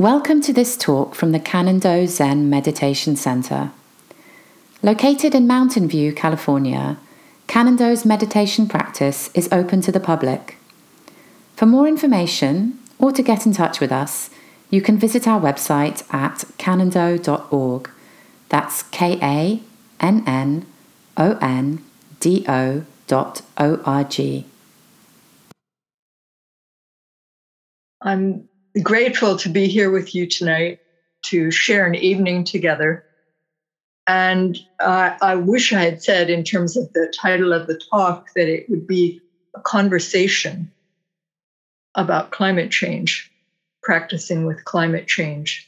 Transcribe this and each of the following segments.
Welcome to this talk from the Canando Zen Meditation Center. Located in Mountain View, California, Canando's meditation practice is open to the public. For more information or to get in touch with us, you can visit our website at canando.org. That's KANNONDO.org. I'm grateful to be here with you tonight to share an evening together. And I wish I had said, in terms of the title of the talk, that it would be a conversation about climate change, practicing with climate change.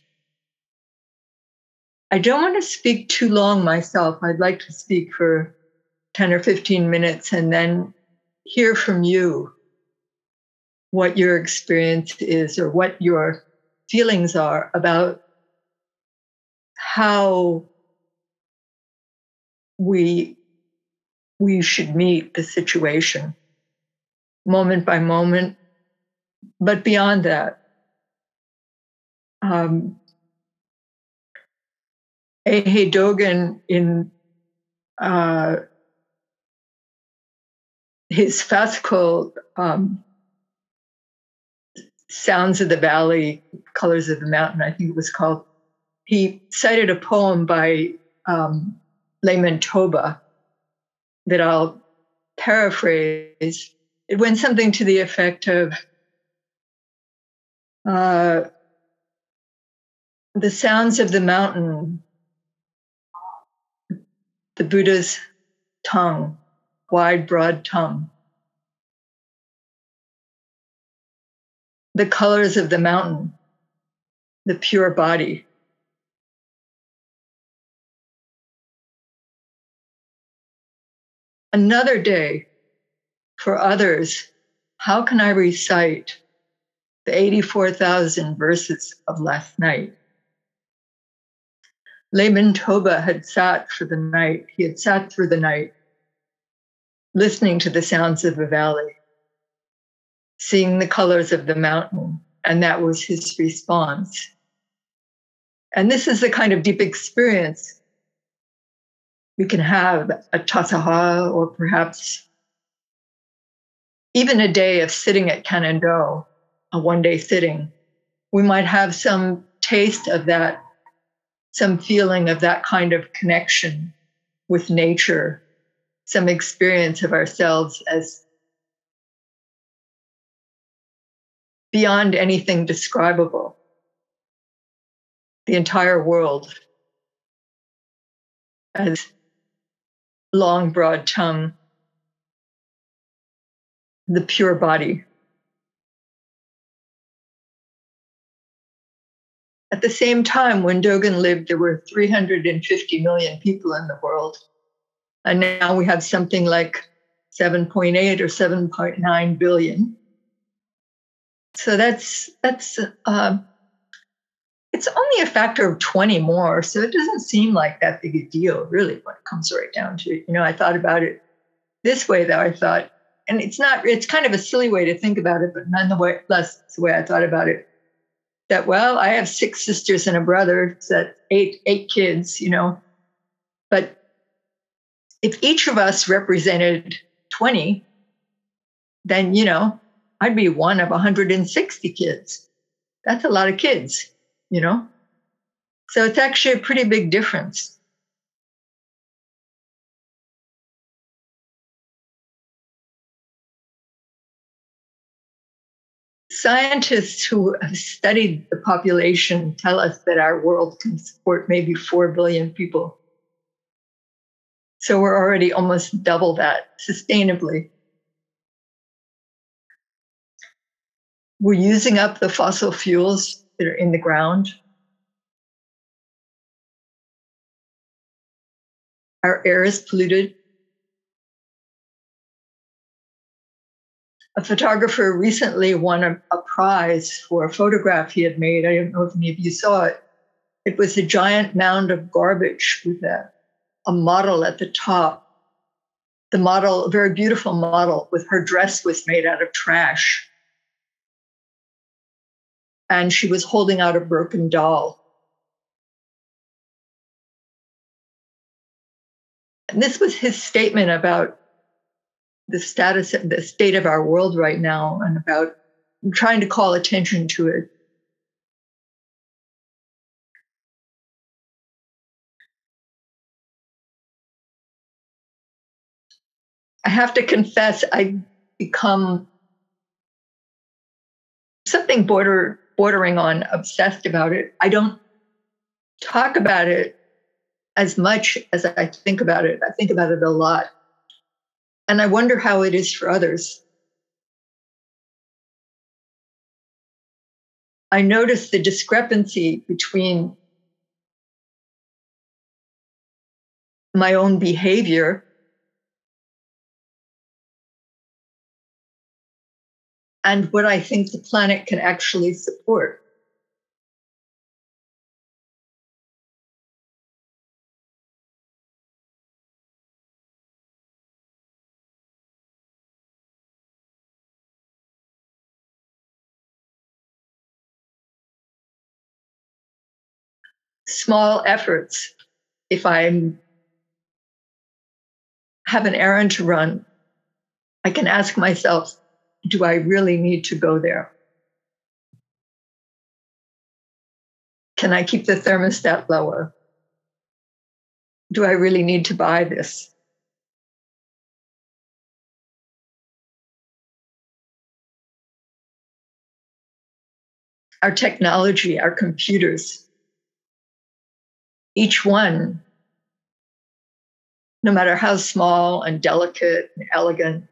I don't want to speak too long myself. I'd like to speak for 10 or 15 minutes and then hear from you what your experience is or what your feelings are about how we should meet the situation moment by moment. But beyond that, Eihei Dogen, in his fascicle, Sounds of the Valley, Colors of the Mountain, I think it was called, he cited a poem by Layman Toba that I'll paraphrase. It went something to the effect of, the sounds of the mountain, the Buddha's tongue, wide, broad tongue. The colors of the mountain, the pure body. Another day for others, how can I recite the 84,000 verses of last night? Layman Toba had sat for the night. He had sat through the night, listening to the sounds of the valley, seeing the colors of the mountain, and that was his response. And this is the kind of deep experience we can have at Tassajara, or perhaps even a day of sitting at Canando, a one-day sitting. We might have some taste of that, some feeling of that kind of connection with nature, some experience of ourselves as beyond anything describable. The entire world as long, broad tongue, the pure body. At the same time, when Dogen lived, there were 350 million people in the world. And now we have something like 7.8 or 7.9 billion. So it's only a factor of 20 more. So it doesn't seem like that big a deal, really, when it comes right down to it. I thought about it this way, though. I thought, and it's kind of a silly way to think about it, but nonetheless, it's the way I thought about it. That, well, I have 6 sisters and a brother, so that's eight kids, But if each of us represented 20, then, I'd be one of 160 kids. That's a lot of kids, So it's actually a pretty big difference. Scientists who have studied the population tell us that our world can support maybe 4 billion people. So we're already almost double that sustainably. We're using up the fossil fuels that are in the ground. Our air is polluted. A photographer recently won a prize for a photograph he had made. I don't know if any of you saw it. It was a giant mound of garbage with a model at the top. The model, a very beautiful model, with her dress was made out of trash. and she was holding out a broken doll. And this was his statement about the state of our world right now, and about trying to call attention to it. I have to confess, I've become something bordering on obsessed about it. I don't talk about it as much as I think about it. I think about it a lot. And I wonder how it is for others. I notice the discrepancy between my own behavior and what I think the planet can actually support. Small efforts. If I have an errand to run, I can ask myself, do I really need to go there? Can I keep the thermostat lower? Do I really need to buy this? Our technology, our computers, each one, no matter how small and delicate and elegant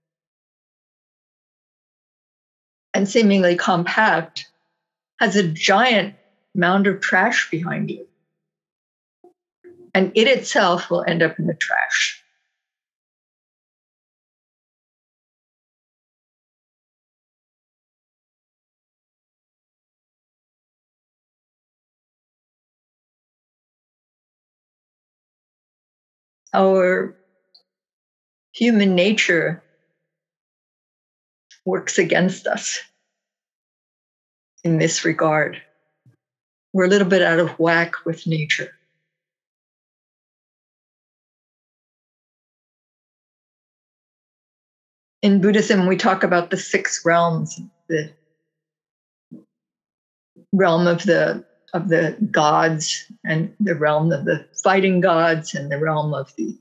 and seemingly compact, has a giant mound of trash behind it. And it itself will end up in the trash. Our human nature works against us in this regard. We're a little bit out of whack with nature. In Buddhism, we talk about the six realms, the realm of the gods, and the realm of the fighting gods, and the realm of the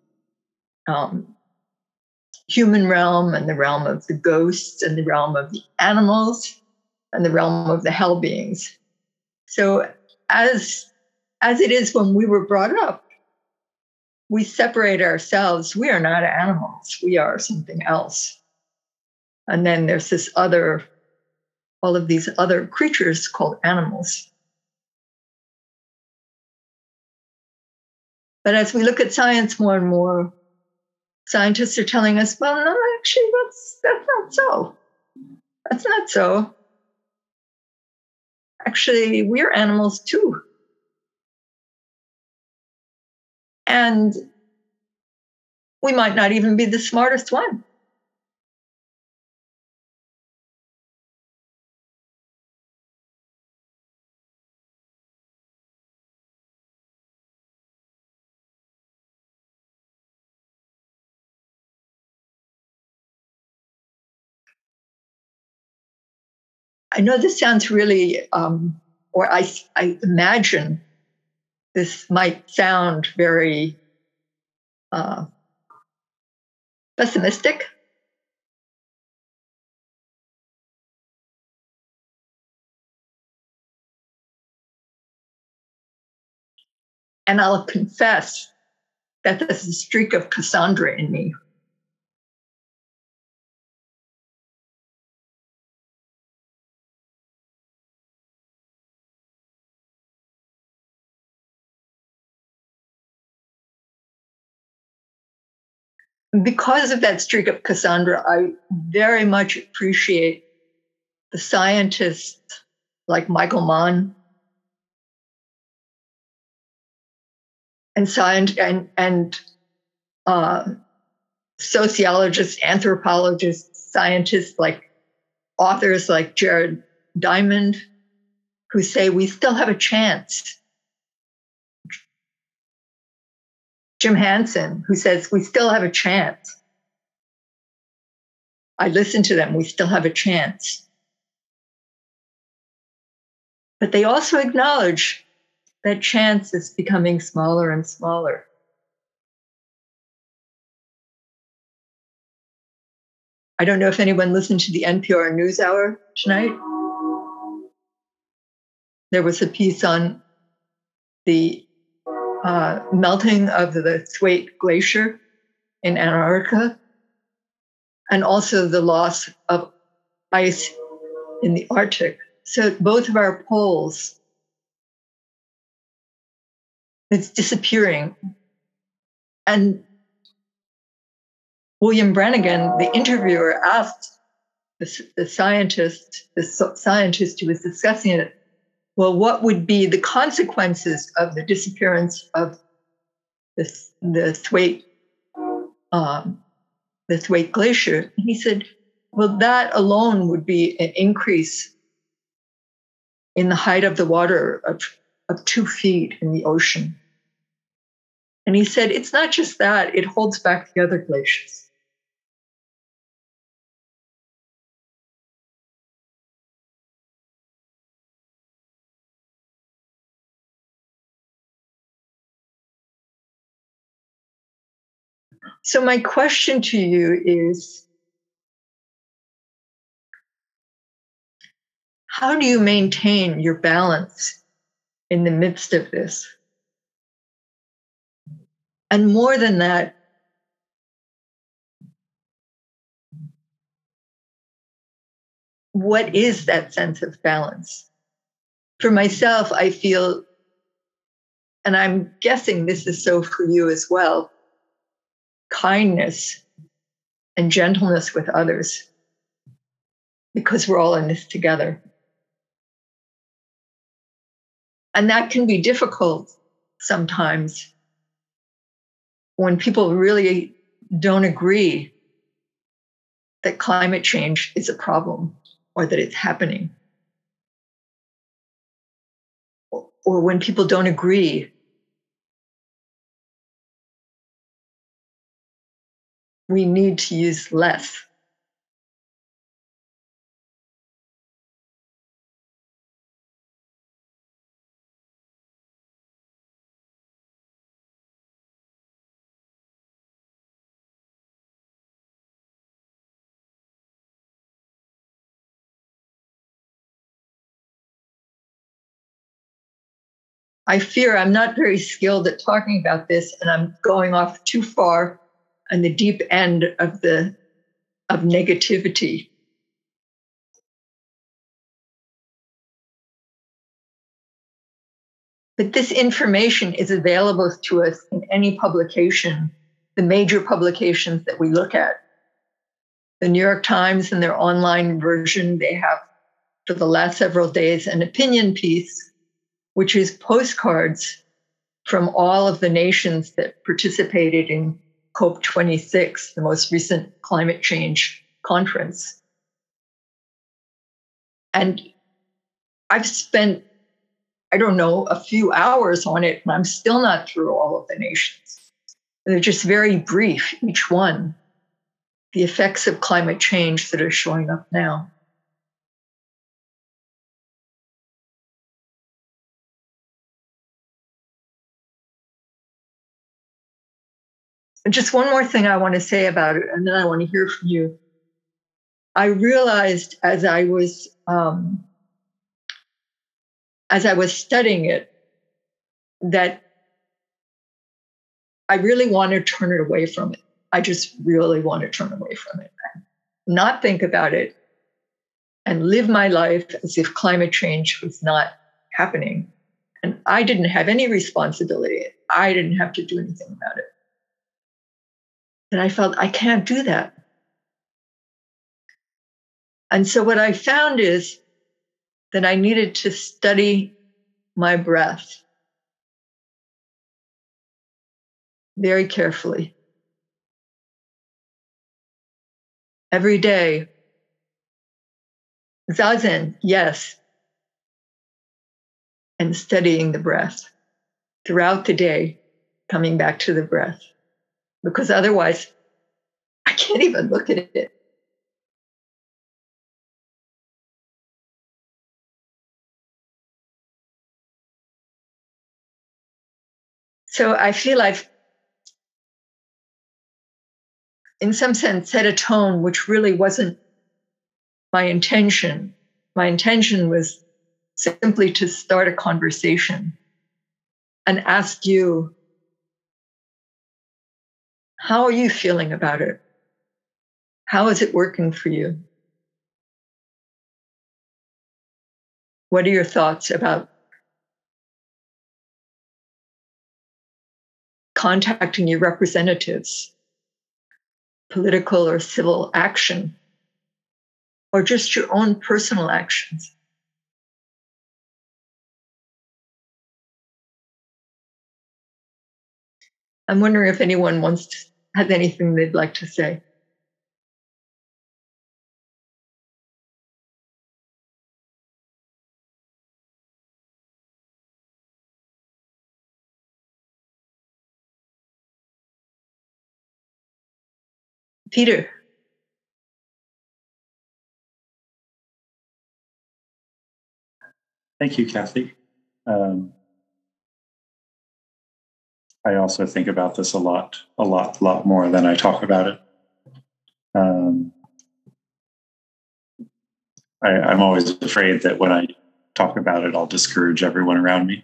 human realm, and the realm of the ghosts, and the realm of the animals, and the realm of the hell beings. So as it is when we were brought up, we separate ourselves. We are not animals. We are something else. And then there's all of these other creatures called animals. But as we look at science more and more, scientists are telling us, well, no, actually, that's not so. That's not so. Actually, we're animals too. And we might not even be the smartest one. I know this sounds really, or I imagine this might sound very pessimistic. And I'll confess that there's a streak of Cassandra in me. Because of that streak of Cassandra, I very much appreciate the scientists like Michael Mann and sociologists, anthropologists, scientists, like authors like Jared Diamond, who say we still have a chance. Jim Hansen, who says we still have a chance. I listen to them, we still have a chance. But they also acknowledge that chance is becoming smaller and smaller. I don't know if anyone listened to the NPR NewsHour tonight. There was a piece on the melting of the Thwaite Glacier in Antarctica, and also the loss of ice in the Arctic. So both of our poles, it's disappearing. And William Brannigan, the interviewer, asked the scientist who was discussing it, well, what would be the consequences of the disappearance of the Thwaite Glacier? And he said, well, that alone would be an increase in the height of the water of 2 feet in the ocean. And he said, it's not just that, it holds back the other glaciers. So my question to you is, how do you maintain your balance in the midst of this? And more than that, what is that sense of balance? For myself, I feel, and I'm guessing this is so for you as well, kindness and gentleness with others, because we're all in this together. And that can be difficult sometimes when people really don't agree that climate change is a problem or that it's happening. Or when people don't agree, we need to use less. I fear I'm not very skilled at talking about this, and I'm going off too far on the deep end of negativity. But this information is available to us in any publication, the major publications that we look at. The New York Times, in their online version, they have for the last several days an opinion piece, which is postcards from all of the nations that participated in COP26, the most recent climate change conference. And I've spent, I don't know, a few hours on it, and I'm still not through all of the nations. They're just very brief, each one, the effects of climate change that are showing up now. And just one more thing I want to say about it, and then I want to hear from you. I realized as I was studying it that I really want to turn it away from it. I just really want to turn away from it, not think about it, and live my life as if climate change was not happening. And I didn't have any responsibility. I didn't have to do anything about it. And I felt I can't do that. And so what I found is that I needed to study my breath very carefully. Every day. Zazen, yes. and studying the breath throughout the day, coming back to the breath, because otherwise I can't even look at it. So I feel I've, in some sense, set a tone which really wasn't my intention. My intention was simply to start a conversation and ask you, how are you feeling about it? How is it working for you? What are your thoughts about contacting your representatives, political or civil action, or just your own personal actions? I'm wondering if anyone has anything they'd like to say. Peter. Thank you, Kathy. I also think about this a lot more than I talk about it. I'm always afraid that when I talk about it, I'll discourage everyone around me.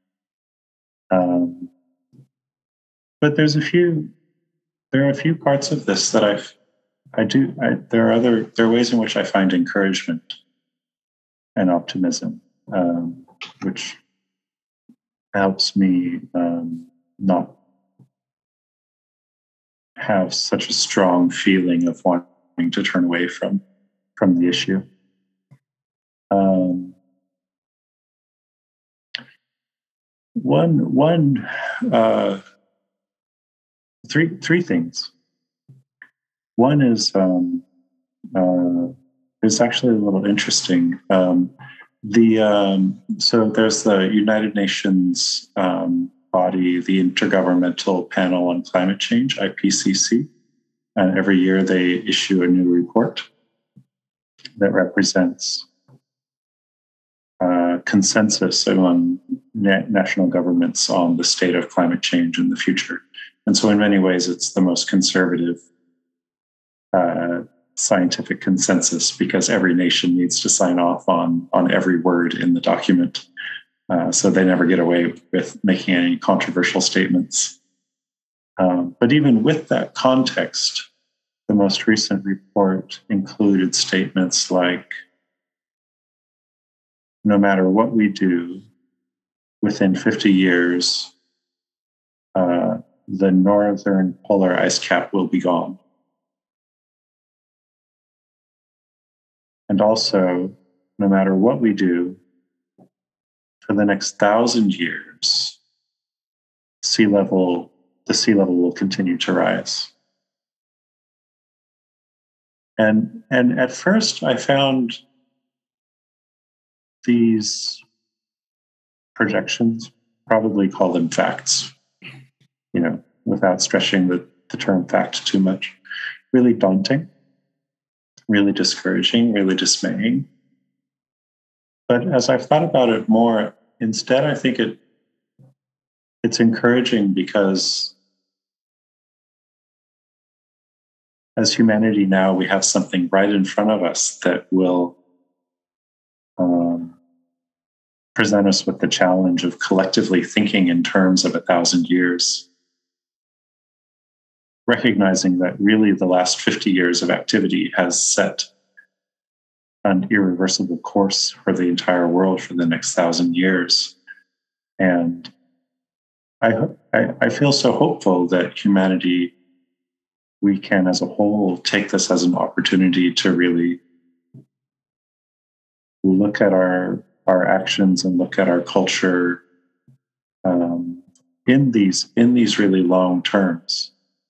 But there are a few parts of this that there are ways in which I find encouragement and optimism, which helps me not have such a strong feeling of wanting to turn away from the issue. Three things. One is it's actually a little interesting. So there's the United Nations body, the Intergovernmental Panel on Climate Change, IPCC, and every year they issue a new report that represents consensus among national governments on the state of climate change in the future. And so in many ways, it's the most conservative scientific consensus, because every nation needs to sign off on every word in the document. So they never get away with making any controversial statements. But even with that context, the most recent report included statements like, no matter what we do, within 50 years, the northern polar ice cap will be gone. And also, no matter what we do, for the next 1,000 years, the sea level will continue to rise. And at first, I found these projections, probably call them facts, without stretching the term fact too much, really daunting, really discouraging, really dismaying. But as I've thought about it more, instead, I think it's encouraging, because as humanity now, we have something right in front of us that will present us with the challenge of collectively thinking in terms of 1,000 years, recognizing that really the last 50 years of activity has set an irreversible course for the entire world for the next 1,000 years. And I feel so hopeful that humanity, we can as a whole take this as an opportunity to really look at our actions and look at our culture in these really long terms,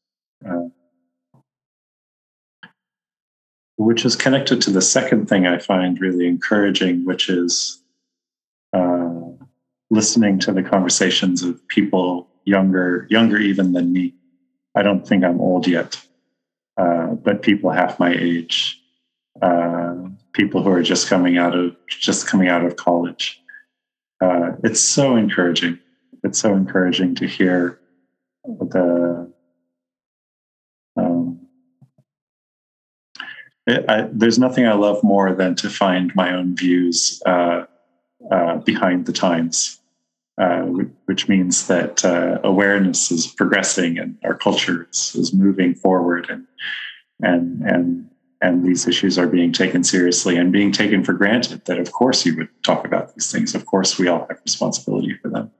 which is connected to the second thing I find really encouraging, which is listening to the conversations of people younger even than me. I don't think I'm old yet, but people half my age, people who are just coming out of college. It's so encouraging. It's so encouraging to hear there's nothing I love more than to find my own views behind the times, which means that awareness is progressing and our culture is moving forward, and these issues are being taken seriously and being taken for granted. That of course you would talk about these things. Of course we all have responsibility for them.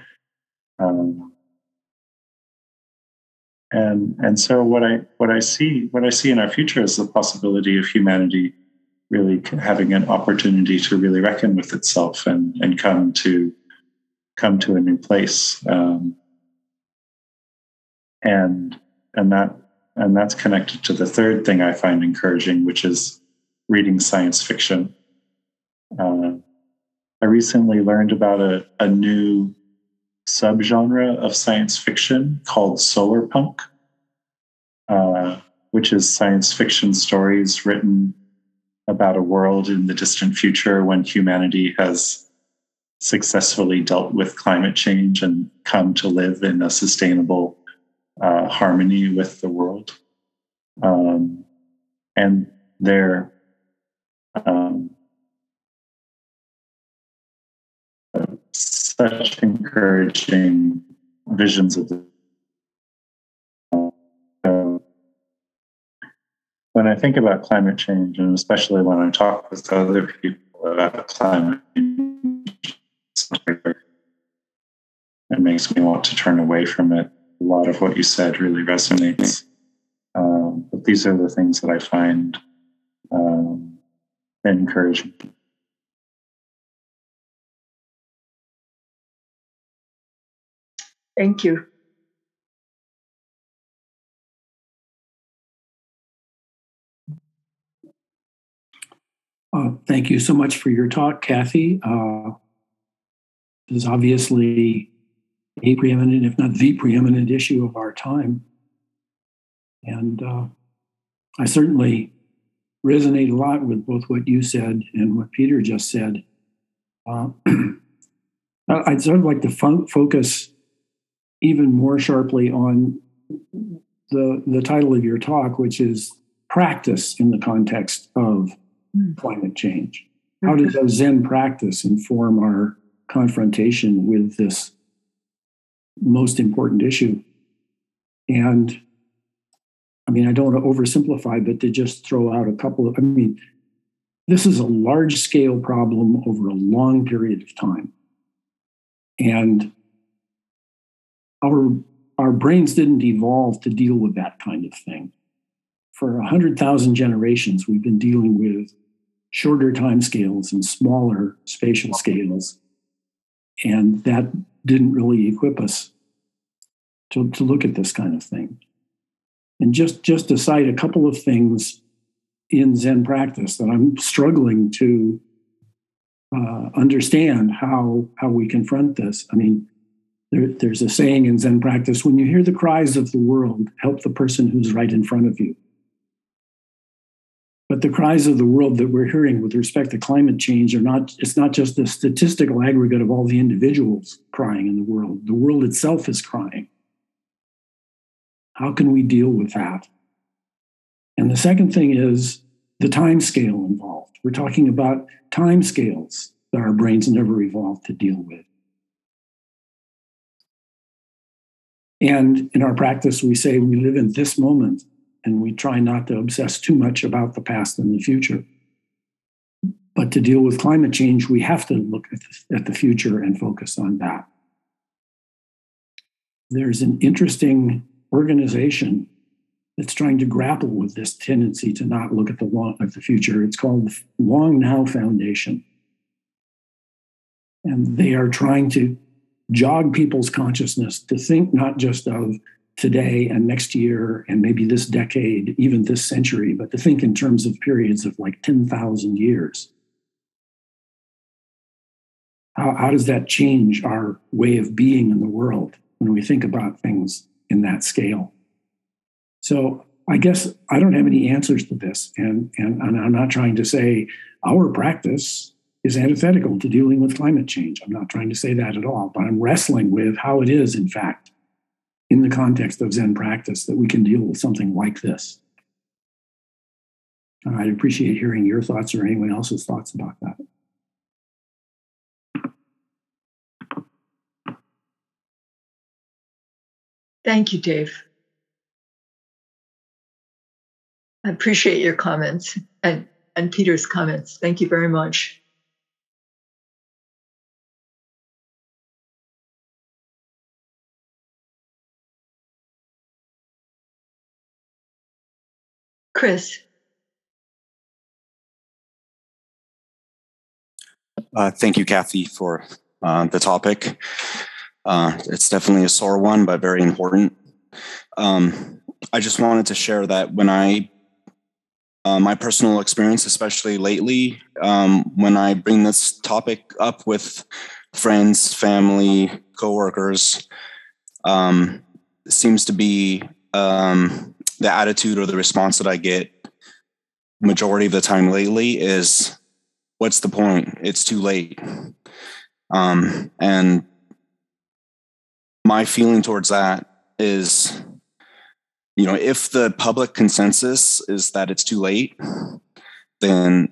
And so what I see in our future is the possibility of humanity really having an opportunity to really reckon with itself and come to a new place, and that's connected to the third thing I find encouraging, which is reading science fiction. I recently learned about a new subgenre of science fiction called solar punk, which is science fiction stories written about a world in the distant future when humanity has successfully dealt with climate change and come to live in a sustainable harmony with the world. And they're such encouraging visions of the. When I think about climate change, and especially when I talk with other people about climate change, it makes me want to turn away from it. A lot of what you said really resonates. But these are the things that I find encouraging. Thank you. Thank you so much for your talk, Kathy. This is obviously a preeminent, if not the preeminent issue of our time. And I certainly resonate a lot with both what you said and what Peter just said. I'd sort of like to focus even more sharply on the title of your talk, which is practice in the context of climate change. How does our Zen practice inform our confrontation with this most important issue? And I mean, I don't want to oversimplify, but to just throw out a couple of, this is a large scale problem over a long period of time. And our brains didn't evolve to deal with that kind of thing. For 100,000 generations, we've been dealing with shorter time scales and smaller spatial scales. And that didn't really equip us to look at this kind of thing. And just to cite a couple of things in Zen practice that I'm struggling to understand how we confront this. I mean, there's a saying in Zen practice, when you hear the cries of the world, help the person who's right in front of you. But the cries of the world that we're hearing with respect to climate change it's not just the statistical aggregate of all the individuals crying in the world. The world itself is crying. How can we deal with that? And the second thing is the time scale involved. We're talking about time scales that our brains never evolved to deal with. And in our practice, we say we live in this moment and we try not to obsess too much about the past and the future. But to deal with climate change, we have to look at the future and focus on that. There's an interesting organization that's trying to grapple with this tendency to not look at the future. It's called the Long Now Foundation. And they are trying to jog people's consciousness to think not just of today and next year and maybe this decade, even this century, but to think in terms of periods of like 10,000 years. how does that change our way of being in the world when we think about things in that scale? So I guess I don't have any answers to this, and I'm not trying to say our practice is antithetical to dealing with climate change. I'm not trying to say that at all, but I'm wrestling with how it is, in fact, in the context of Zen practice, that we can deal with something like this. I'd appreciate hearing your thoughts or anyone else's thoughts about that. Thank you, Dave. I appreciate your comments and Peter's comments. Thank you very much. Chris. Thank you, Kathy, for the topic. It's definitely a sore one, but very important. I just wanted to share that when my personal experience, especially lately, when I bring this topic up with friends, family, coworkers, seems to be the attitude or the response that I get majority of the time lately is, what's the point? It's too late. And my feeling towards that is, if the public consensus is that it's too late, then,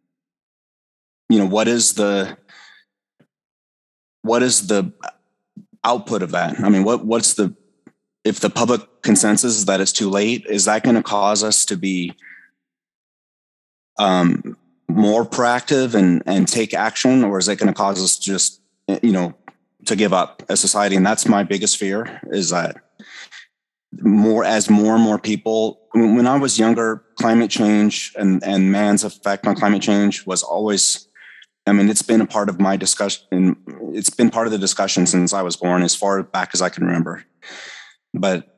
what is the output of that? I mean, if the public consensus is that it's too late, is that going to cause us to be more proactive and take action, or is it going to cause us just, to give up as society? And that's my biggest fear, is that more and more people, when I was younger, climate change and man's effect on climate change was always, it's been a part of my discussion. It's been part of the discussion since I was born, as far back as I can remember. But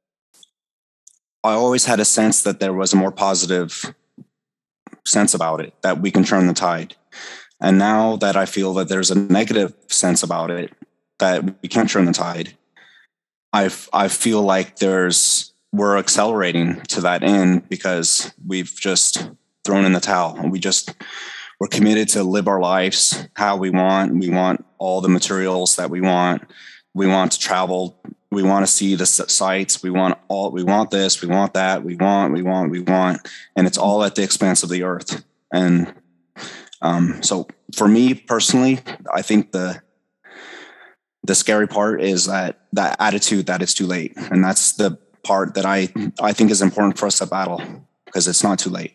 I always had a sense that there was a more positive sense about it, that we can turn the tide. And now that I feel that there's a negative sense about it, that we can't turn the tide, I feel like we're accelerating to that end, because we've just thrown in the towel. We're committed to live our lives how we want. We want all the materials that we want. We want to travel. We want to see the sights. We want this. We want that. We want, and it's all at the expense of the earth. And so, for me personally, I think the scary part is that attitude that it's too late, and that's the part that I think is important for us to battle, because it's not too late.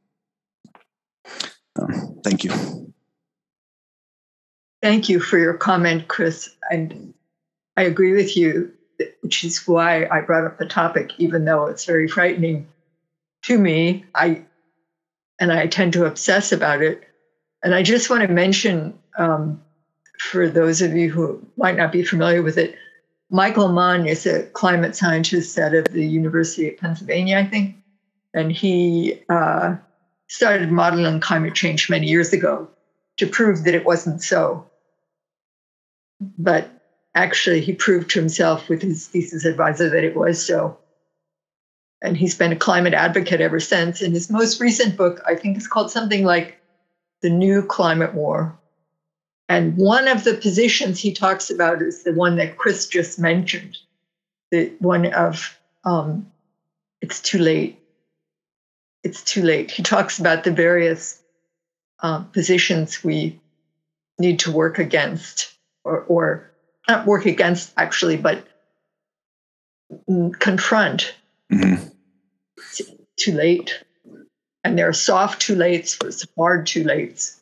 Thank you. Thank you for your comment, Chris. And I agree with you, which is why I brought up the topic, even though it's very frightening to me. I tend to obsess about it. And I just want to mention, for those of you who might not be familiar with it, Michael Mann is a climate scientist out of the University of Pennsylvania, I think. And he started modeling climate change many years ago to prove that it wasn't so. But actually, he proved to himself with his thesis advisor that it was so. And he's been a climate advocate ever since. And his most recent book, I think, is called something like The New Climate War. And one of the positions he talks about is the one that Chris just mentioned, the one of it's too late. It's too late. He talks about the various positions we need to work against, or not work against, actually, but confront. Mm-hmm. Too late. And there are soft too lates versus hard too lates.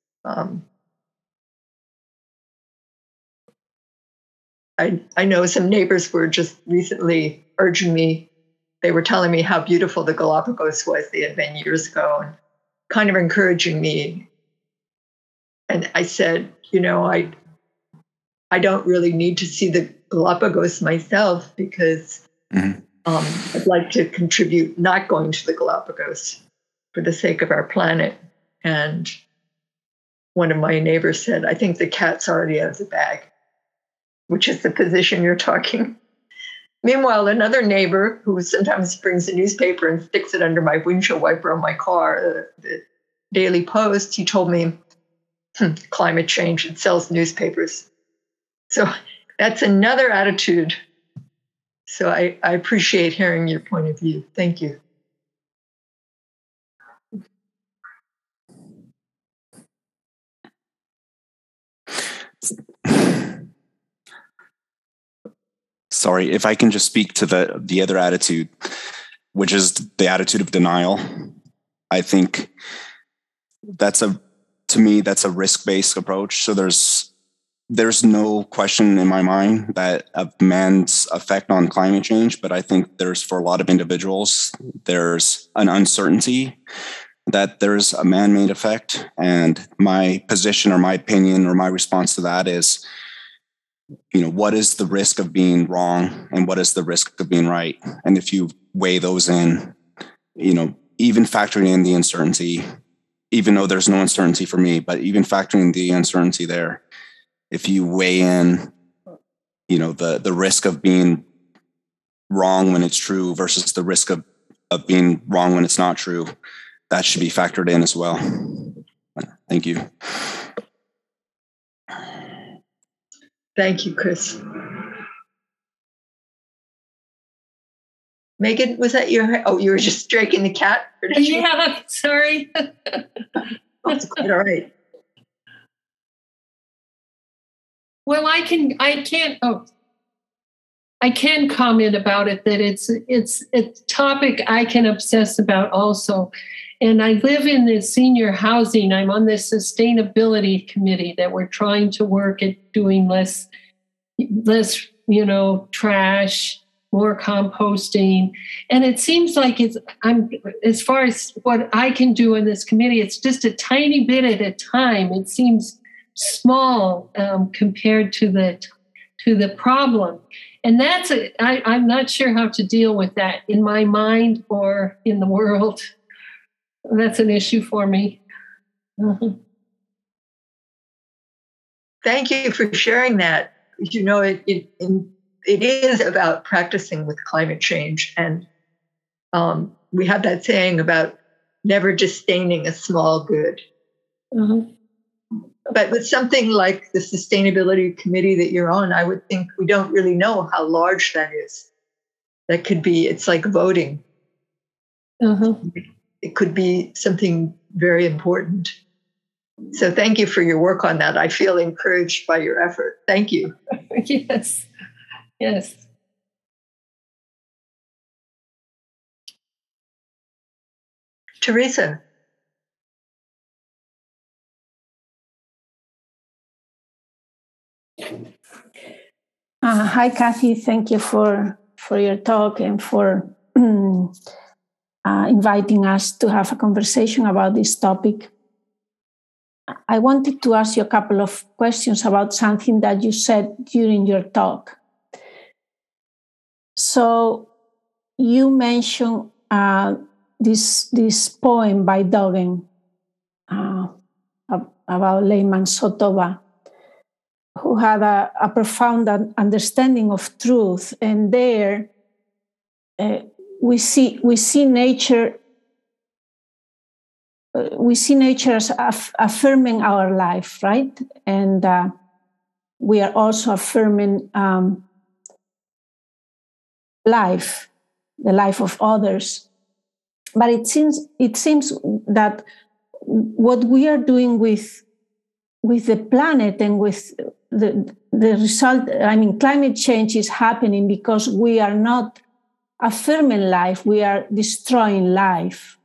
I know some neighbors were just recently urging me. They were telling me how beautiful the Galapagos was they had been years ago, and kind of encouraging me. And I said, I don't really need to see the Galapagos myself, because I'd like to contribute not going to the Galapagos for the sake of our planet. And one of my neighbors said, I think the cat's already out of the bag, which is the position you're talking. Meanwhile, another neighbor who sometimes brings a newspaper and sticks it under my windshield wiper on my car, the Daily Post, he told me, climate change, it sells newspapers. So that's another attitude. So I appreciate hearing your point of view. Thank you. Sorry, if I can just speak to the other attitude, which is the attitude of denial. I think to me, that's a risk-based approach. So there's no question in my mind that of man's effect on climate change, but I think there's, for a lot of individuals, there's an uncertainty that there's a man-made effect. And my position or my opinion or my response to that is, what is the risk of being wrong and what is the risk of being right? And if you weigh those in, even factoring in the uncertainty, even though there's no uncertainty for me, but even factoring the uncertainty there, if you weigh in, the risk of being wrong when it's true versus the risk of being wrong when it's not true, that should be factored in as well. Thank you. Thank you, Chris. Megan, was that you were just stroking the cat? Yeah, sorry. That's quite all right. Well, I can comment about it, that it's a topic I can obsess about also. And I live in the senior housing. I'm on the sustainability committee that we're trying to work at doing less, trash, more composting. And it seems like as far as what I can do in this committee, it's just a tiny bit at a time. It seems small compared to the problem. And I'm not sure how to deal with that in my mind or in the world. That's an issue for me. Mm-hmm. Thank you for sharing that. It is about practicing with climate change. And we have that saying about never disdaining a small good. Mm-hmm. But with something like the sustainability committee that you're on, I would think we don't really know how large that is. That could be, it's like voting. Mm-hmm. It could be something very important. So thank you for your work on that. I feel encouraged by your effort. Thank you. Yes. Yes. Teresa. Hi, Kathy. Thank you for your talk and for inviting us to have a conversation about this topic. I wanted to ask you a couple of questions about something that you said during your talk. So you mentioned this poem by Dogen about Layman Sotoba, who had a profound understanding of truth, and there we see nature. We see nature as affirming our life, right? And we are also affirming life, the life of others. But it seems that what we are doing with the planet and with the result, climate change is happening because we are not affirming life, we are destroying life.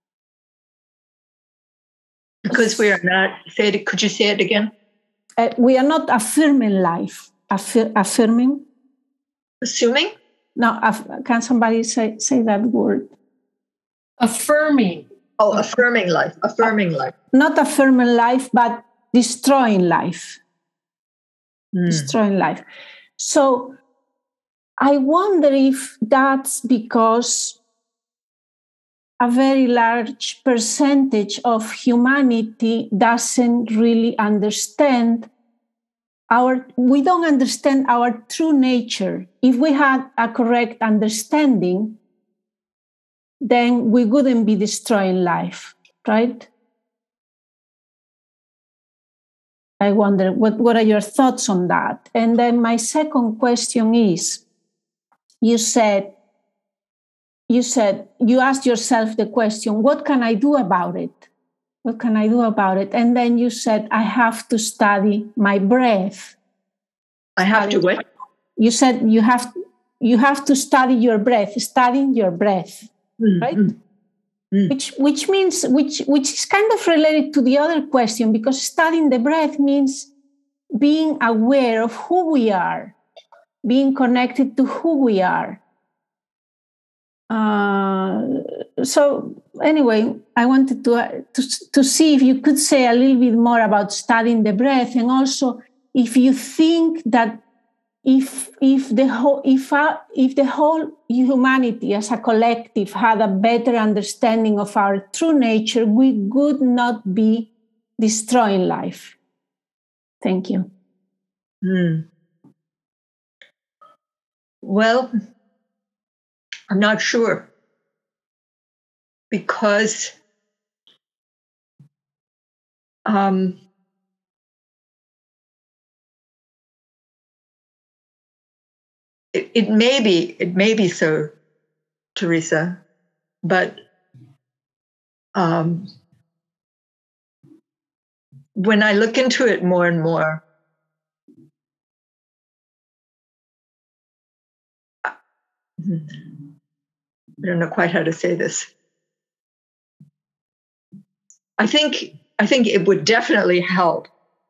Because we are not, could you say it again? We are not affirming life. Affirming? Assuming? No, can somebody say that word? Affirming. Oh, affirming life. Affirming life. Not affirming life, but destroying life. Destroying life. So I wonder if that's because a very large percentage of humanity doesn't really understand we don't understand our true nature. If we had a correct understanding, then we wouldn't be destroying life, right? I wonder, what are your thoughts on that? And then my second question is, you asked yourself the question, what can I do about it? What can I do about it? And then you said, I have to study my breath. I have to what? You said you have to study your breath, studying your breath, right? Which is kind of related to the other question, because studying the breath means being aware of who we are, being connected to who we are. So anyway, I wanted to see if you could say a little bit more about studying the breath, and also if you think that if the whole humanity as a collective had a better understanding of our true nature, we would not be destroying life. Thank you. Well, I'm not sure, because it may be so, Teresa, but when I look into it more and more, I don't know quite how to say this. I think it would definitely help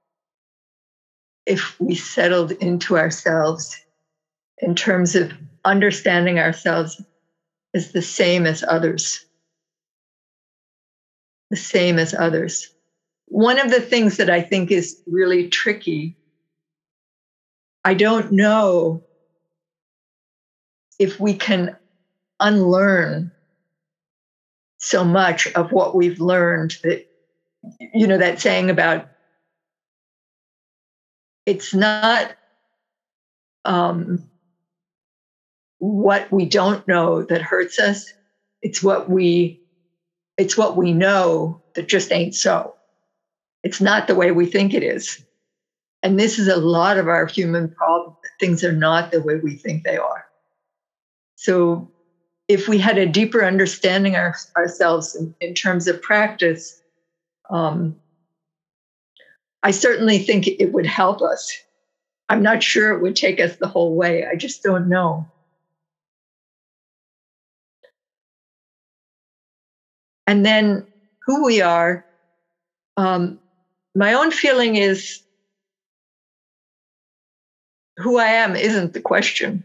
if we settled into ourselves in terms of understanding ourselves as the same as others. The same as others. One of the things that I think is really tricky, I don't know if we can unlearn so much of what we've learned, that, you know, that saying about it's not what we don't know that hurts us. It's what we know that just ain't so. It's not the way we think it is. And this is a lot of our human problem. Things are not the way we think they are. So if we had a deeper understanding ourselves in terms of practice, I certainly think it would help us. I'm not sure it would take us the whole way. I just don't know. And then who we are, my own feeling is who I am isn't the question.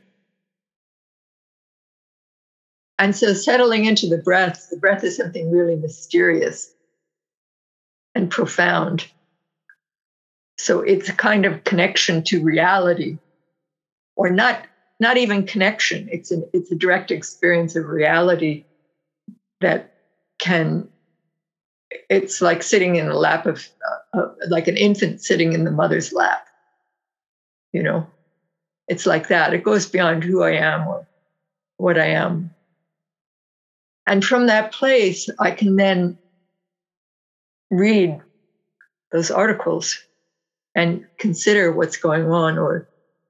And so settling into the breath is something really mysterious and profound. So it's a kind of connection to reality, or not even connection. It's a direct experience of reality that it's like sitting in the lap of, like an infant sitting in the mother's lap. You know, it's like that. It goes beyond who I am or what I am. And from that place, I can then read those articles and consider what's going on, or,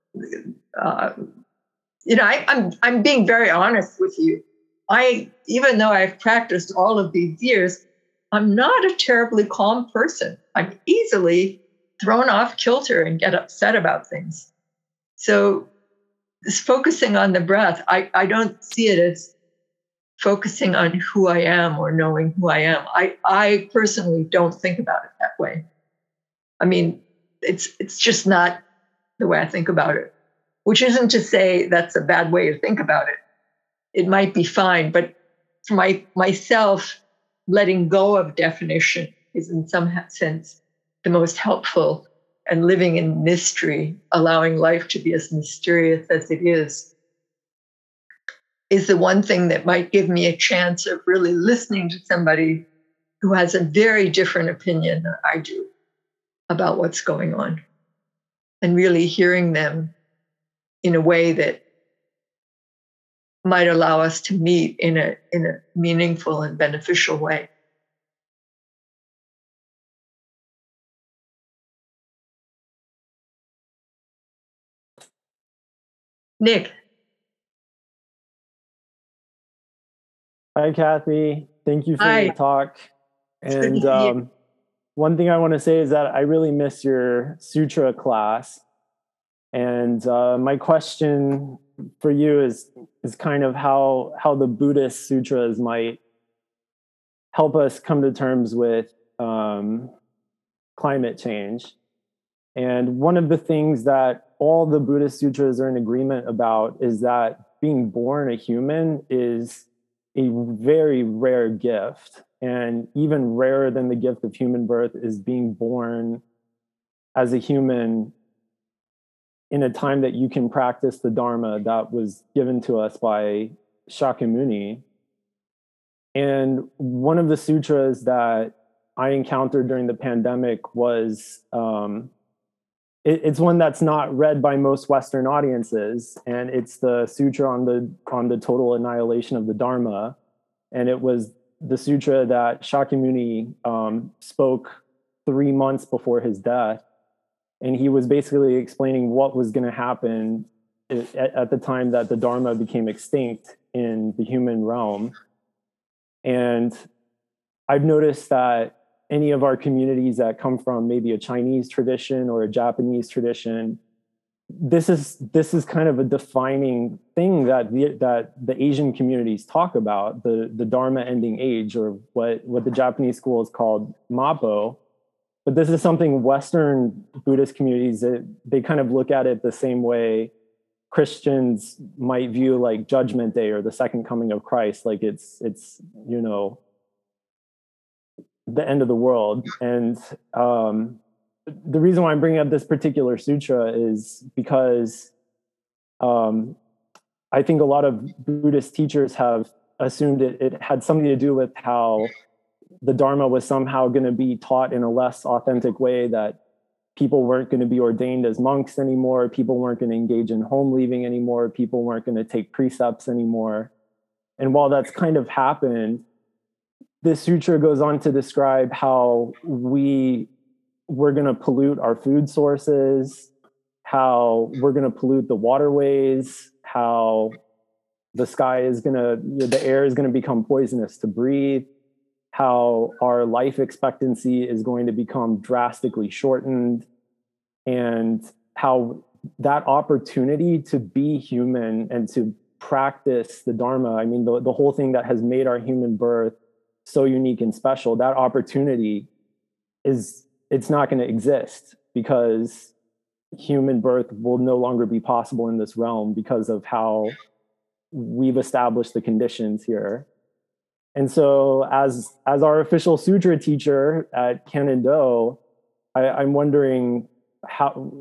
I'm being very honest with you. Even though I've practiced all of these years, I'm not a terribly calm person. I'm easily thrown off kilter and get upset about things. So this focusing on the breath, I don't see it as focusing on who I am or knowing who I am. I personally don't think about it that way. I mean, it's just not the way I think about it, which isn't to say that's a bad way to think about it. It might be fine, but for myself, letting go of definition is in some sense the most helpful, and living in mystery, allowing life to be as mysterious as it is is the one thing that might give me a chance of really listening to somebody who has a very different opinion than I do about what's going on, and really hearing them in a way that might allow us to meet in a meaningful and beneficial way. Nick. Hi, Kathy. Thank you for Hi. your talk. It's good to see you. One thing I want to say is that I really miss your sutra class. And my question for you is kind of how the Buddhist sutras might help us come to terms with climate change. And one of the things that all the Buddhist sutras are in agreement about is that being born a human is a very rare gift. And even rarer than the gift of human birth is being born as a human in a time that you can practice the Dharma that was given to us by Shakyamuni. And one of the sutras that I encountered during the pandemic was, it's one that's not read by most Western audiences, and it's the sutra on the total annihilation of the Dharma. And it was the sutra that Shakyamuni spoke 3 months before his death. And he was basically explaining what was going to happen at the time that the Dharma became extinct in the human realm. And I've noticed that any of our communities that come from maybe a Chinese tradition or a Japanese tradition, this is kind of a defining thing that the Asian communities talk about, the Dharma ending age, or what the Japanese school is called Mappo. But this is something Western Buddhist communities, they kind of look at it the same way Christians might view like Judgment Day or the second coming of Christ, like it's you know, the end of the world. And the reason why I'm bringing up this particular sutra is because I think a lot of Buddhist teachers have assumed it had something to do with how the Dharma was somehow going to be taught in a less authentic way, that people weren't going to be ordained as monks anymore, people weren't going to engage in home leaving anymore, people weren't going to take precepts anymore. And while that's kind of happened, this sutra goes on to describe how we're going to pollute our food sources, how we're going to pollute the waterways, how the air is going to become poisonous to breathe, how our life expectancy is going to become drastically shortened, and how that opportunity to be human and to practice the Dharma, I mean, the whole thing that has made our human birth so unique and special, that opportunity it's not going to exist, because human birth will no longer be possible in this realm because of how we've established the conditions here. And so as our official sutra teacher at Kannon-do, I'm wondering how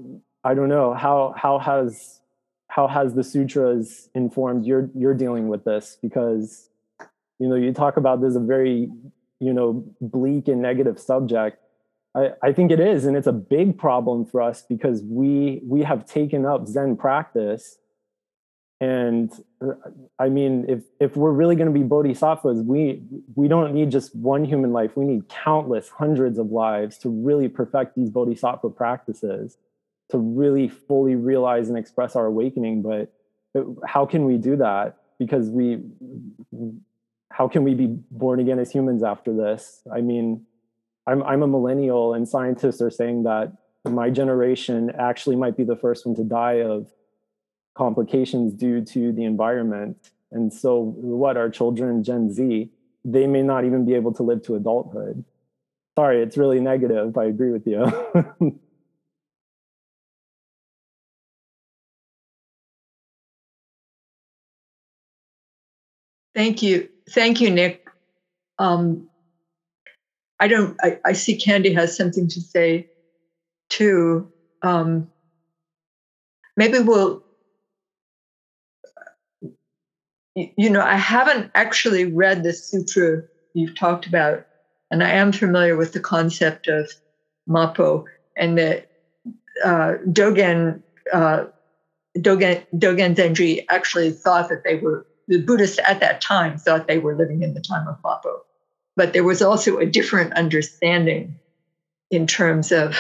has the sutras informed your dealing with this? Because, you know, you talk about this a very, you know, bleak and negative subject. I think it is, and it's a big problem for us because we have taken up Zen practice. And I mean, if we're really going to be bodhisattvas, we don't need just one human life. We need countless, hundreds of lives to really perfect these bodhisattva practices, to really fully realize and express our awakening. But how can we do that? Because how can we be born again as humans after this? I mean, I'm a millennial, and scientists are saying that my generation actually might be the first one to die of complications due to the environment. And so what, our children, Gen Z, they may not even be able to live to adulthood. Sorry, it's really negative. I agree with you. Thank you, Nick. I see Candy has something to say too. Maybe I haven't actually read the sutra you've talked about, and I am familiar with the concept of Mapo, and that Dogen Zenji actually thought that the Buddhists at that time thought they were living in the time of Mapo. But there was also a different understanding in terms of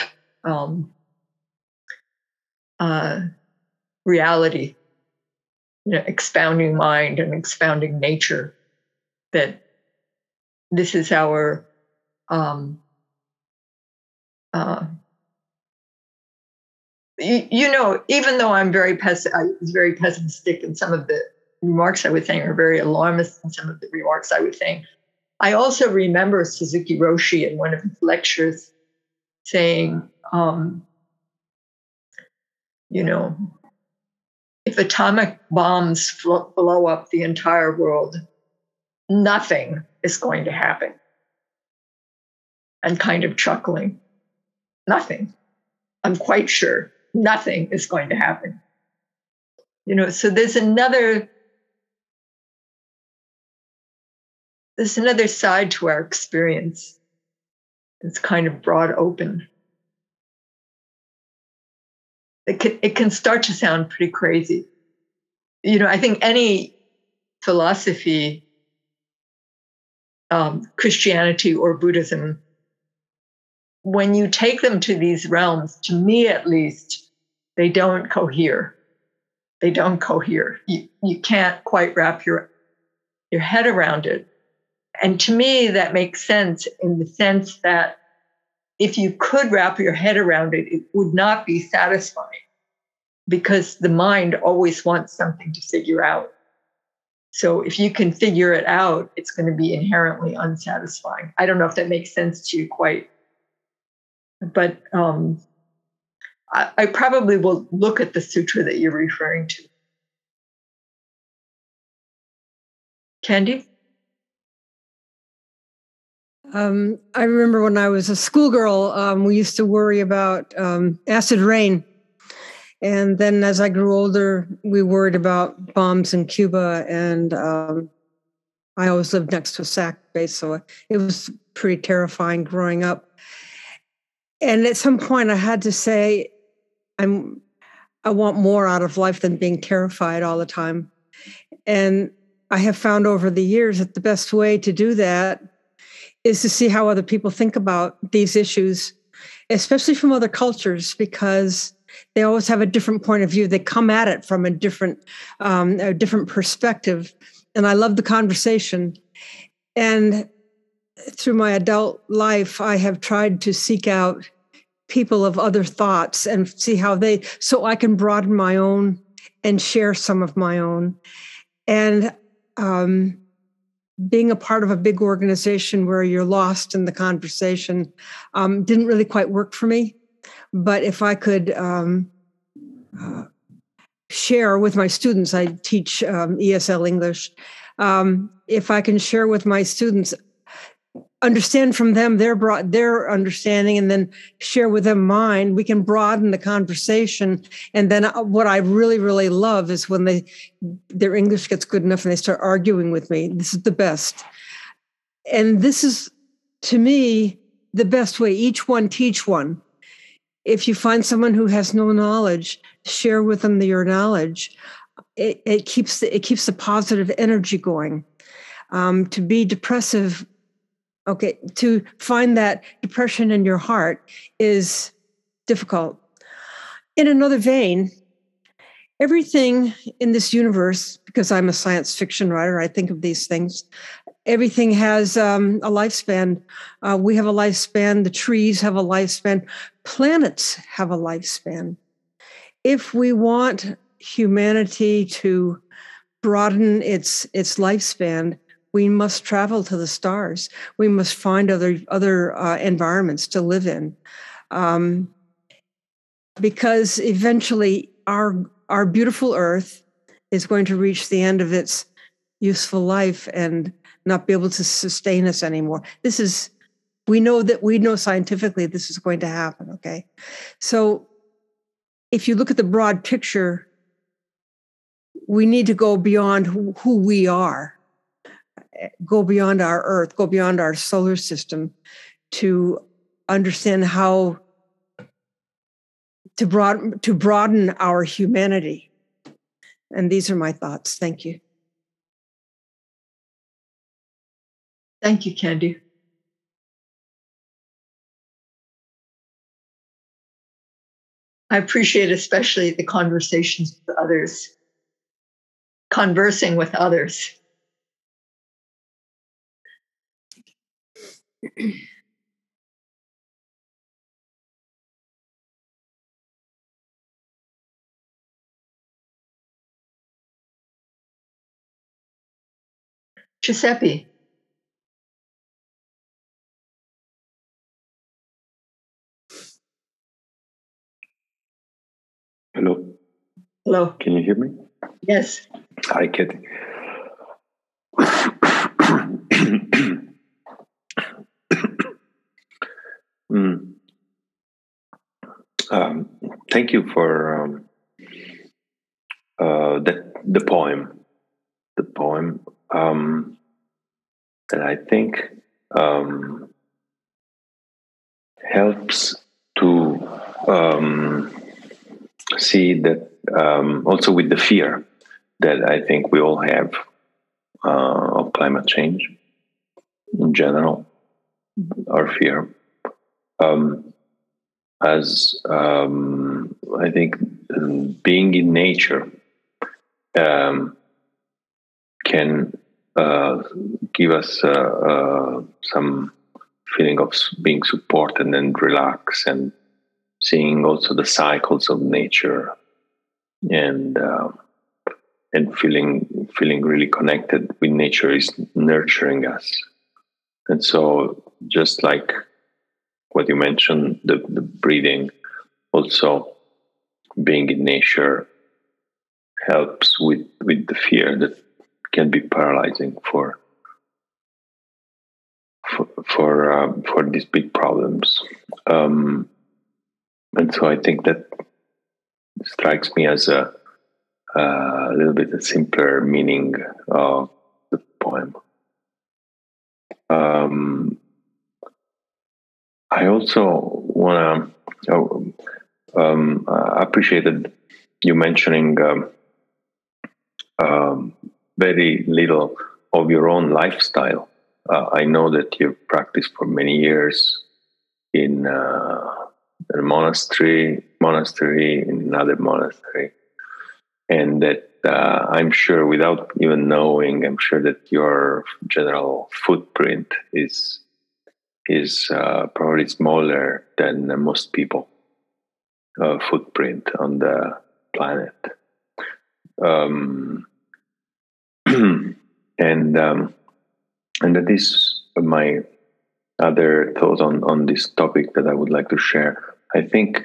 reality, expounding mind and expounding nature, that this is our even though I was very pessimistic, and some of the remarks I was saying are very alarmist, and some of the remarks I was saying, I also remember Suzuki Roshi in one of his lectures saying, if atomic bombs blow up the entire world, nothing is going to happen. And kind of chuckling, nothing. I'm quite sure nothing is going to happen. So there's another side to our experience. It's kind of broad open. It can start to sound pretty crazy. I think any philosophy, Christianity or Buddhism, when you take them to these realms, to me at least, they don't cohere. They don't cohere. You can't quite wrap your head around it. And to me, that makes sense in the sense that if you could wrap your head around it, it would not be satisfying, because the mind always wants something to figure out. So if you can figure it out, it's going to be inherently unsatisfying. I don't know if that makes sense to you quite. But I probably will look at the sutra that you're referring to. Candy? I remember when I was a schoolgirl, we used to worry about acid rain. And then as I grew older, we worried about bombs in Cuba. And I always lived next to a SAC base, so it was pretty terrifying growing up. And at some point I had to say, I want more out of life than being terrified all the time. And I have found over the years that the best way to do that is to see how other people think about these issues, especially from other cultures, because they always have a different point of view. They come at it from a different perspective. And I love the conversation. And through my adult life, I have tried to seek out people of other thoughts and see how so I can broaden my own and share some of my own. And being a part of a big organization where you're lost in the conversation didn't really quite work for me. But if I could share with my students, I teach ESL English. If I can share with my students, understand from them their understanding, and then share with them mine, we can broaden the conversation. And then what I really, really love is when their English gets good enough and they start arguing with me. This is the best. And this is, to me, the best way. Each one teach one. If you find someone who has no knowledge, share with them your knowledge. It keeps the positive energy going. To be depressive, to find that depression in your heart is difficult. In another vein, everything in this universe, because I'm a science fiction writer, I think of these things, everything has a lifespan. We have a lifespan. The trees have a lifespan. Planets have a lifespan. If we want humanity to broaden its lifespan, we must travel to the stars. We must find other environments to live in, because eventually our beautiful Earth is going to reach the end of its useful life and not be able to sustain us anymore. We know scientifically this is going to happen. Okay, so if you look at the broad picture, we need to go beyond who we are, go beyond our Earth, go beyond our solar system to understand how to broaden our humanity. And these are my thoughts. Thank you. Thank you, Candy. I appreciate especially the conversations with others, conversing with others. Giuseppe. Hello. Hello. Can you hear me? Yes. Hi, Katie. Thank you for the poem. The poem that I think helps to see that also with the fear that I think we all have of climate change in general, our fear. As I think being in nature can give us some feeling of being supported and relaxed, and seeing also the cycles of nature, and feeling really connected with nature is nurturing us. And so, just like what you mentioned, the breathing, also being in nature helps with the fear that can be paralyzing for these big problems. And so I think that strikes me as a little bit a simpler meaning of the poem. I also want to appreciated you mentioning very little of your own lifestyle. I know that you've practiced for many years in a monastery, in another monastery, and that I'm sure, without even knowing, I'm sure that your general footprint is probably smaller than most people footprint on the planet. And that is my other thought on this topic that I would like to share. I think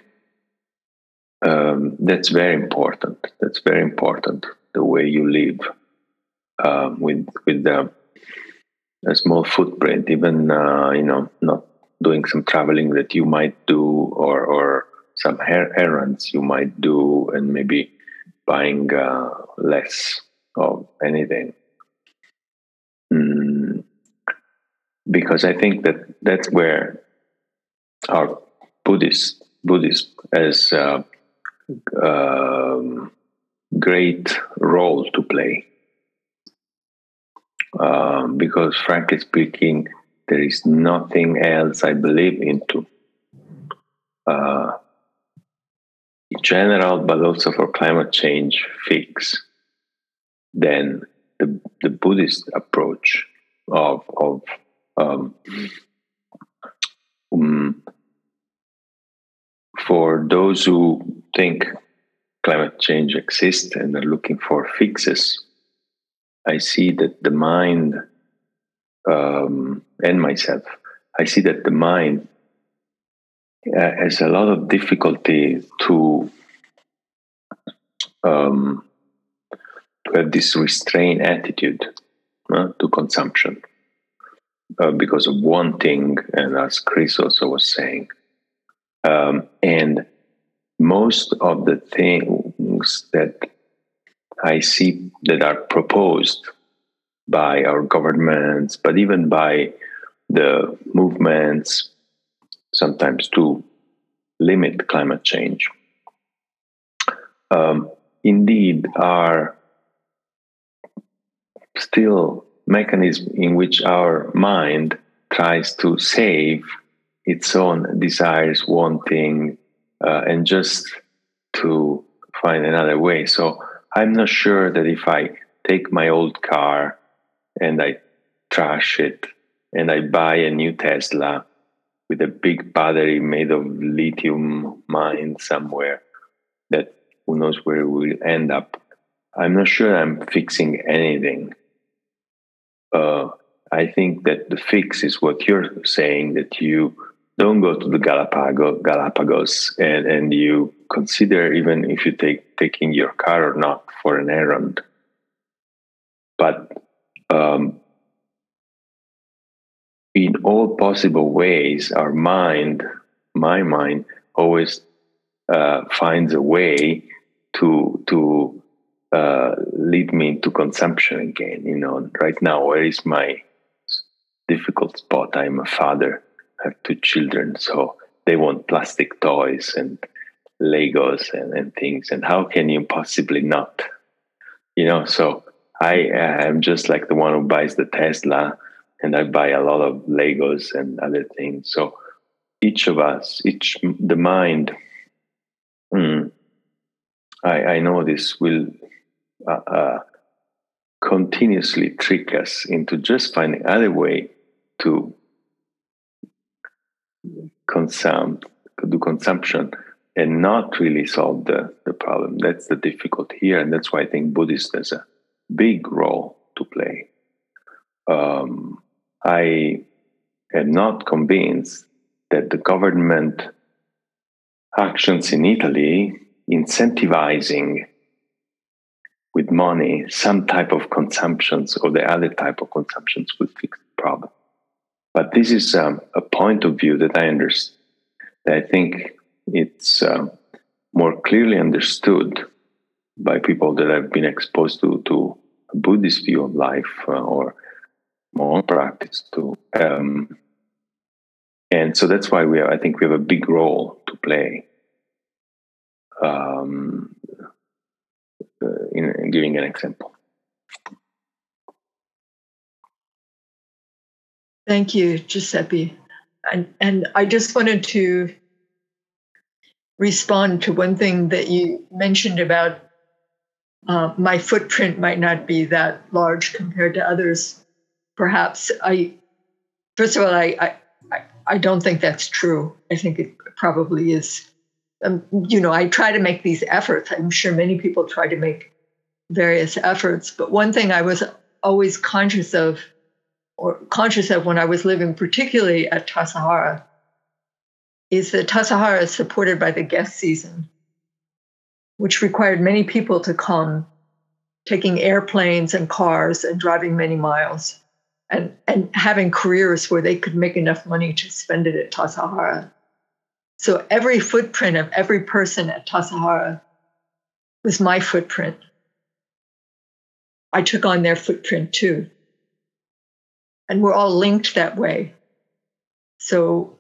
that's very important. That's very important, the way you live with a small footprint, even not doing some traveling that you might do, or some errands you might do, and maybe buying less of anything. Because I think that's where our Buddhism has a great role to play. Because frankly speaking, there is nothing else I believe into. In general, but also for climate change fix, than the Buddhist approach of for those who think climate change exists and are looking for fixes. I see that the mind, and myself, I see that the mind has a lot of difficulty to have this restrained attitude to consumption because of wanting, and as Chris also was saying. And most of the things that I see that are proposed by our governments, but even by the movements, sometimes to limit climate change, indeed are still mechanisms in which our mind tries to save its own desires, wanting, and just to find another way. So I'm not sure that if I take my old car and I trash it and I buy a new Tesla with a big battery made of lithium mine somewhere, that who knows where it will end up, I'm not sure I'm fixing anything. I think that the fix is what you're saying, that you don't go to the Galapagos and you consider even if you taking your car or not for an errand. But in all possible ways, my mind, always finds a way to lead me into consumption again. Right now, where is my difficult spot? I'm a father, I have 2 children, so they want plastic toys and Legos and things. And how can you possibly not? So I am just like the one who buys the Tesla, and I buy a lot of Legos and other things. So each of us, the mind, I know this will continuously trick us into just finding other way to do consumption and not really solve the problem. That's the difficulty here, and that's why I think Buddhist has a big role to play. I am not convinced that the government actions in Italy incentivizing with money some type of consumptions or the other type of consumptions will fix the problem. But this is a point of view that I understand. I think it's more clearly understood by people that have been exposed to a Buddhist view of life or more practice too. And so that's why I think we have a big role to play in giving an example. Thank you, Giuseppe. And I just wanted to respond to one thing that you mentioned about my footprint might not be that large compared to others. Perhaps first of all, I don't think that's true. I think it probably is. I try to make these efforts. I'm sure many people try to make various efforts. But one thing I was always conscious of when I was living, particularly at Tassajara, is that Tassajara is supported by the guest season, which required many people to come, taking airplanes and cars and driving many miles and having careers where they could make enough money to spend it at Tassajara. So every footprint of every person at Tassajara was my footprint. I took on their footprint too. And we're all linked that way. So,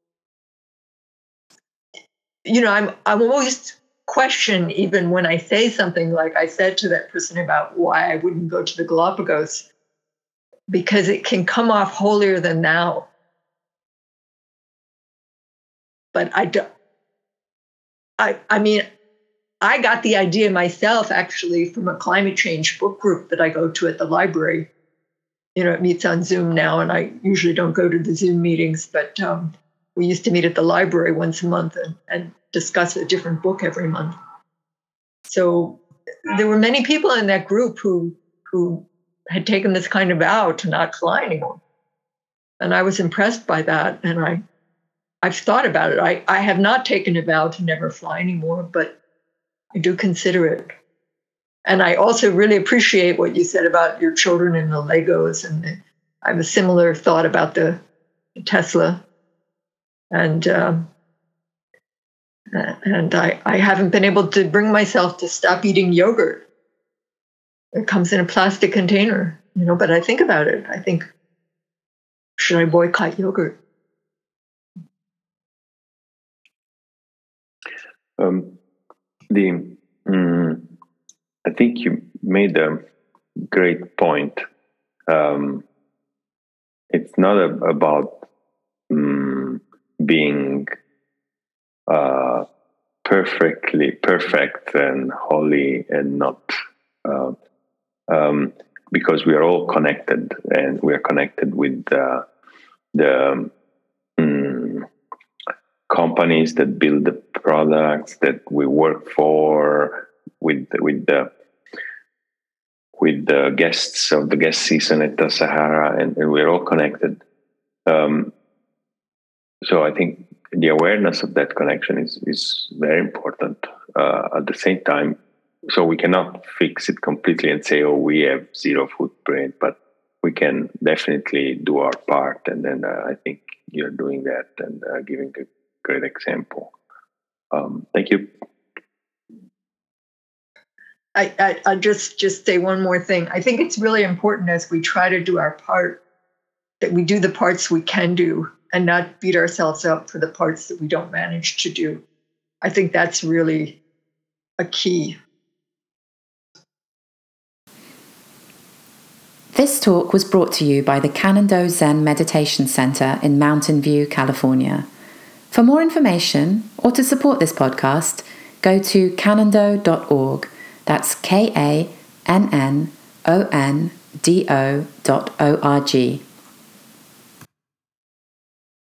I'm always questioned, even when I say something like I said to that person about why I wouldn't go to the Galapagos, because it can come off holier than thou. But I don't. I mean, I got the idea myself, actually, from a climate change book group that I go to at the library. It meets on Zoom now, and I usually don't go to the Zoom meetings, but we used to meet at the library once a month and discuss a different book every month. So there were many people in that group who had taken this kind of vow to not fly anymore. And I was impressed by that, and I've thought about it. I have not taken a vow to never fly anymore, but I do consider it. And I also really appreciate what you said about your children and the Legos. And I have a similar thought about the Tesla. And I haven't been able to bring myself to stop eating yogurt. It comes in a plastic container, but I think about it. I think, should I boycott yogurt? I think you made a great point. It's not about being perfect and holy and not, because we are all connected, and we are connected with the companies that build the products that we work for, with the guests of the guest season at the Sahara, and we're all connected. So I think the awareness of that connection is very important. At the same time, so we cannot fix it completely and say, oh, we have zero footprint, but we can definitely do our part. And then I think you're doing that and giving a great example. Thank you. I'll just say one more thing. I think it's really important, as we try to do our part, that we do the parts we can do and not beat ourselves up for the parts that we don't manage to do. I think that's really a key. This talk was brought to you by the Canando Zen Meditation Center in Mountain View, California. For more information or to support this podcast, go to canando.org. That's KANNONDO.org.